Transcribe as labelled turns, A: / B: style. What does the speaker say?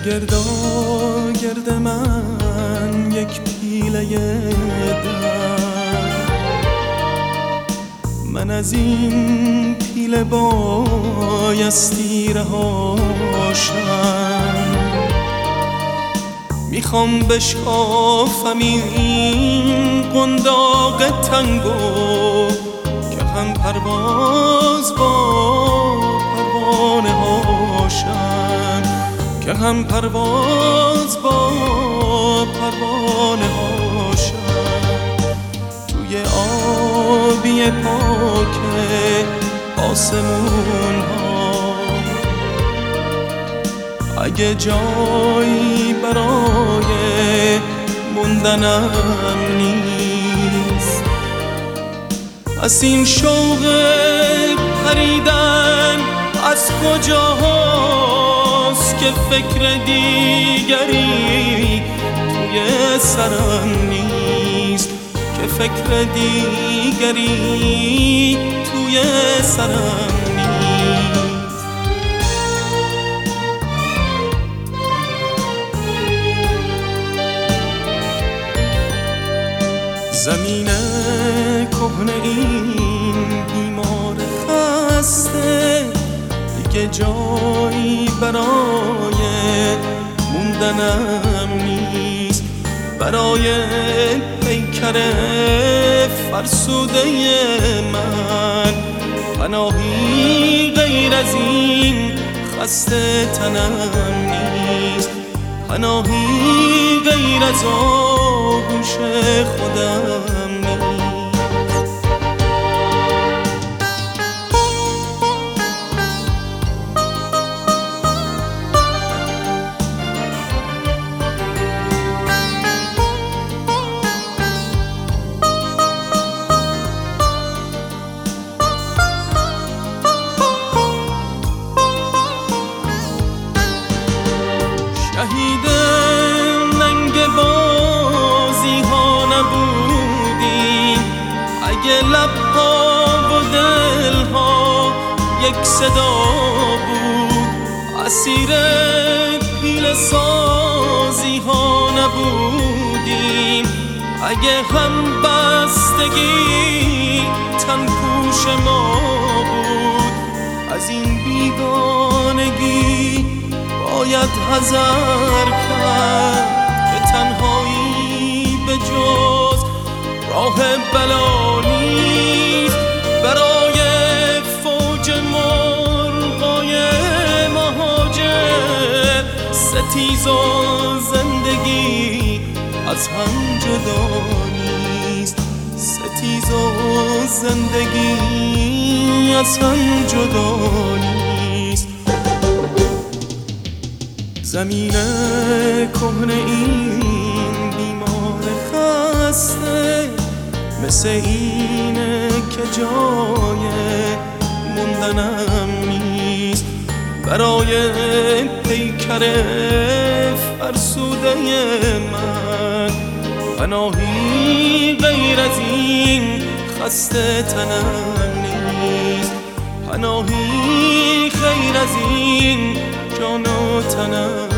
A: گردا گرد من یک پیله درد، من از این پیله بایستی رهاشم. میخوام بشکافم این قنداق تنگو که هم پرواز با پروانه هاشم، که هم پرواز با پروانه هاشم. توی آبی پاک آسمون ها اگه جایی برای موندنم نیست، از این شوق پریدن از کجاست که فکر دیگری توی سرم نیست، که فکر دیگری توی سرم نیست. زمین کهنه این بیمار خسته دیگه جایی برای موندنم نیست، برای پیکر فرسوده من پناهی غیر از این خسته تنم نیست، پناهی غیر از آغوش خودم نیست. شهید ننگ بازی ها نبودیم اگه لبها و دلها یک صدا بود، اسیر پیل سازی ها نبودیم اگه هم بستگی تن پوش ما بود. از این بیگانگی باید حذر کرد که تنهایی به جز راه بلا نیست، برای فوج مرغای مهاجر ستیز و زندگی از هم جدا نیست، ستیز و زندگی از هم جدا نیست. زمین کهنه این بیمار خسته مثل اینه که جای موندنم نیست، برای پیکر فرسوده من پناهی غیر از این خسته تنم نیست، پناهی غیر از این جان و تنم